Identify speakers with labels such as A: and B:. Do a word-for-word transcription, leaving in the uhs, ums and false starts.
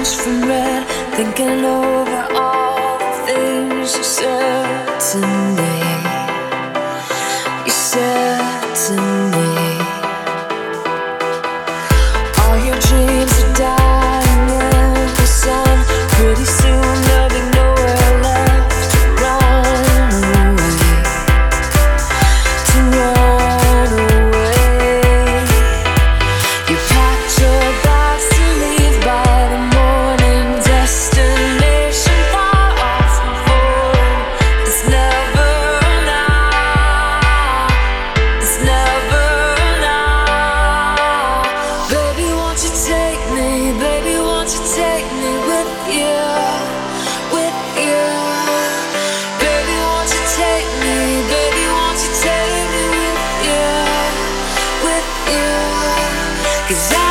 A: from red, thinking over all the things you said to me. You said to me, all your dreams are dying in the sun. Pretty soon there'll be nowhere left to run away, to run away. You packed your bags to leave by the morning, destination far off and home. It's never now, it's never now. Baby, won't you take me, baby, won't you take me with you, with you. Baby, won't you take me, baby, won't you take me with you, with you. 'Cause I